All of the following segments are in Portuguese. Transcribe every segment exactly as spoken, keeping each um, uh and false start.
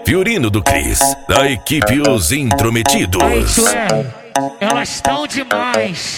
Fiorino do Cris, da equipe Os Intrometidos. Aí, Sué, elas estão demais.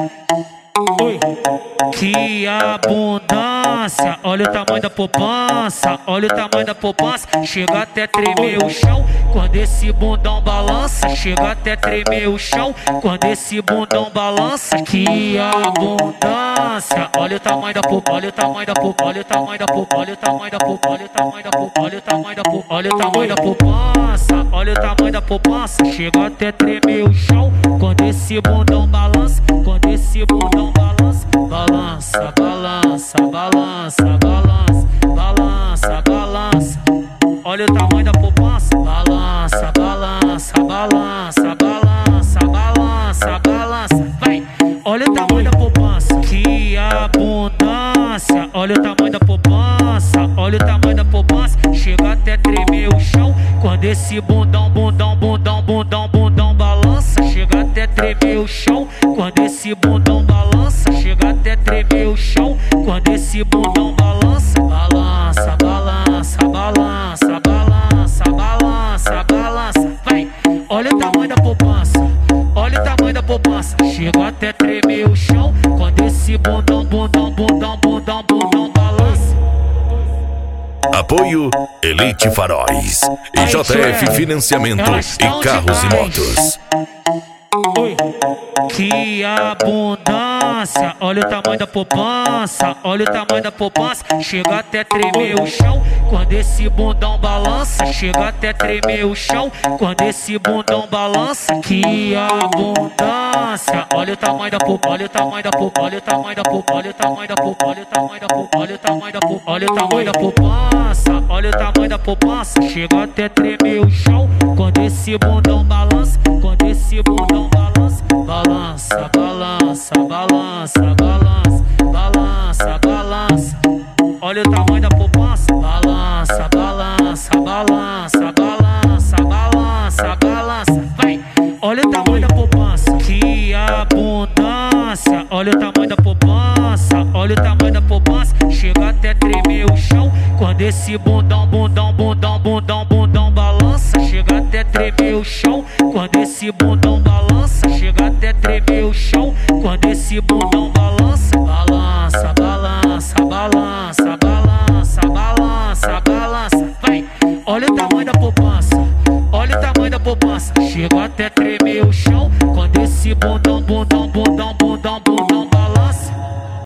Oi. Que abundância, olha o tamanho da poupança, olha o tamanho da poupança. Chega até tremer o chão quando esse bundão balança. Chega até tremer o chão quando esse bundão balança. Que abundância, olha o tamanho da poupança, olha o tamanho da poupança, olha o tamanho da poupança, olha o tamanho da poupança, olha o tamanho da poupança, olha o tamanho da poupança, olha o tamanho da poupança, olha o tamanho da poupança. Chega até tremer o chão quando esse bundão balança, quando esse bundão balança. Balança, balança, balança, balança, balança, balança. Olha o tamanho da poupança. Balança, balança, balança, balança, balança, balança. Vai. Olha o tamanho da poupança. Que abundância. Olha o tamanho da poupança. Olha o tamanho da poupança. Chega até tremer o chão quando esse bundão, bundão, bundão, bundão, bundão balança. Chega até tremer o chão quando esse bundão balança. Chega até tremer o chão quando esse bundão balança. Balança, balança, balança, balança, balança, balança. Vai. Olha o tamanho da poupança. Olha o tamanho da poupança. Chega até tremer o chão quando esse bundão, bundão, bundão, bundão, bundão balança. Apoio Elite Faróis e J F Financiamento e Carros e Motos. Oi. Que abundância, olha o tamanho da poupança, olha o tamanho da poupança. Chega até tremer o chão quando esse bundão balança. Chega até tremer o chão quando esse bundão balança. Que abundância, olha o tamanho da poupança, olha o tamanho da poupança, olha o tamanho da poupança, olha o tamanho da poupança, olha o tamanho da poupança, olha o tamanho da poupança, olha o tamanho da poupança, olha o tamanho da poupança. Chega até tremer o chão quando esse bundão balança, quando esse bundão balança. Balança, balança, balança, balança, balança, balança. Olha o tamanho da poupança. Balança, balança, balança, balança, balança, balança. Vai. Olha o tamanho da poupança. Que abundância. Olha o tamanho da poupança. Olha o tamanho da poupança. Chega até tremer o chão quando esse bundão, bundão